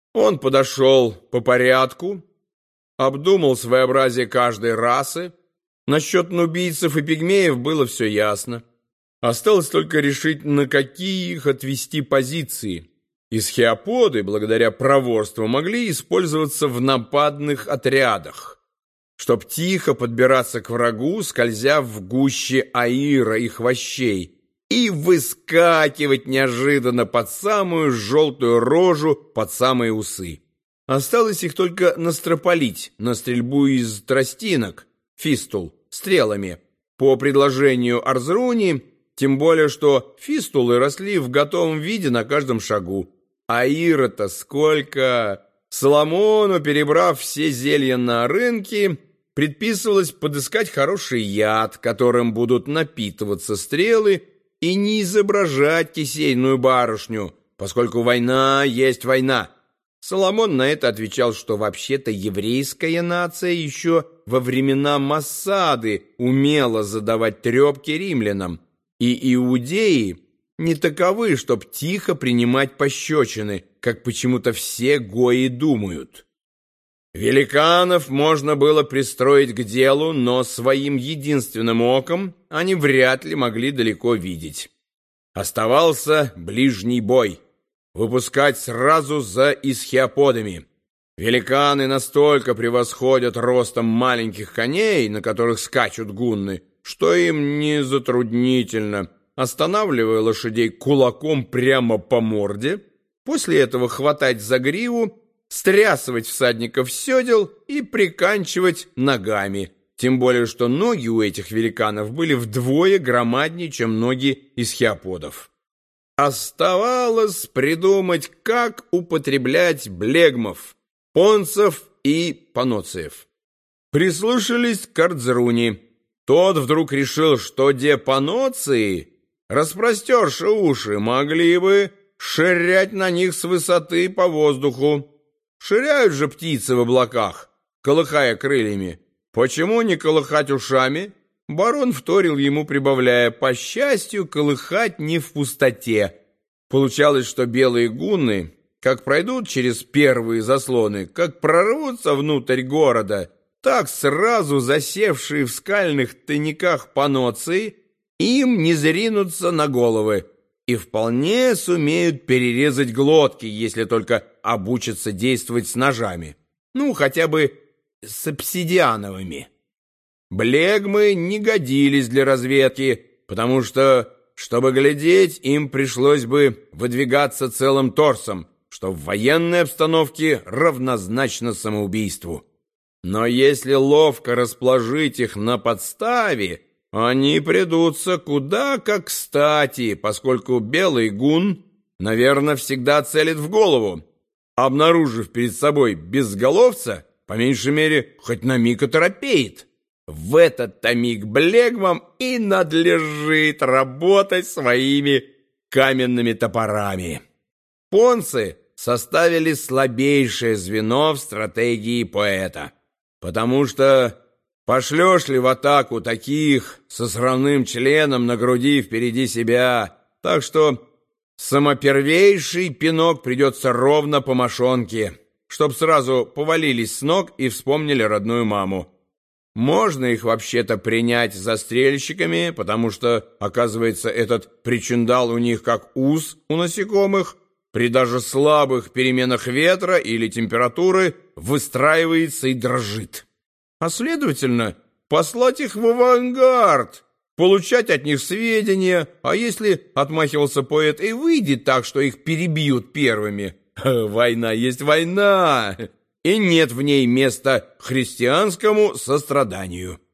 Он подошел по порядку, обдумал своеобразие каждой расы. Насчет нубийцев и пигмеев было все ясно. Осталось только решить, на какие их отвести позиции. Исхиоподы, благодаря проворству, могли использоваться в нападных отрядах, чтоб тихо подбираться к врагу, скользя в гуще аира и хвощей, и выскакивать неожиданно под самую желтую рожу, под самые усы. Осталось их только настропалить на стрельбу из тростинок, фистул, стрелами, по предложению Арзруни, тем более, что фистулы росли в готовом виде на каждом шагу. А ира-то сколько! Соломону, перебрав все зелья на рынке, предписывалось подыскать хороший яд, которым будут напитываться стрелы, и не изображать кисейную барышню, поскольку война есть война. Соломон на это отвечал, что вообще-то еврейская нация еще во времена Массады умела задавать трепки римлянам, и иудеи не таковы, чтоб тихо принимать пощечины, как почему-то все гои думают. Великанов можно было пристроить к делу, но своим единственным оком они вряд ли могли далеко видеть. Оставался ближний бой. Выпускать сразу за исхиоподами. Великаны настолько превосходят ростом маленьких коней, на которых скачут гунны, что им не затруднительно, останавливая лошадей кулаком прямо по морде, после этого хватать за гриву, стрясывать всадников с седел и приканчивать ногами, тем более что ноги у этих великанов были вдвое громаднее, чем ноги исхиоподов. Оставалось придумать, как употреблять блегмов, понцев и паноциев. Прислушались к Арзруни. Тот вдруг решил, что де паноции, распростерши уши, могли бы ширять на них с высоты по воздуху. Ширяют же птицы в облаках, колыхая крыльями. Почему не колыхать ушами? Барон вторил ему, прибавляя: по счастью, колыхать не в пустоте. Получалось, что белые гунны, как пройдут через первые заслоны, как прорвутся внутрь города, так сразу засевшие в скальных тайниках паноции им не зринутся на головы и вполне сумеют перерезать глотки, если только обучатся действовать с ножами. Ну, хотя бы с обсидиановыми. Блегмы не годились для разведки, потому что, чтобы глядеть, им пришлось бы выдвигаться целым торсом, что в военной обстановке равнозначно самоубийству. Но если ловко расположить их на подставе, они придутся куда как кстати, поскольку белый гун, наверное, всегда целит в голову. Обнаружив перед собой безголовца, по меньшей мере, хоть на миг оторопеет. В этот-то миг блегмам и надлежит работать своими каменными топорами. Понцы составили слабейшее звено в стратегии поэта, потому что пошлешь ли в атаку таких со срамным членом на груди впереди себя, так что самопервейший пинок придется ровно по мошонке, чтоб сразу повалились с ног и вспомнили родную маму. Можно их вообще-то принять застрельщиками, потому что, оказывается, этот причиндал у них как ус у насекомых, при даже слабых переменах ветра или температуры выстраивается и дрожит. А следовательно, послать их в авангард, получать от них сведения, а если, отмахивался поэт, и выйдет так, что их перебьют первыми, война есть война, и нет в ней места христианскому состраданию.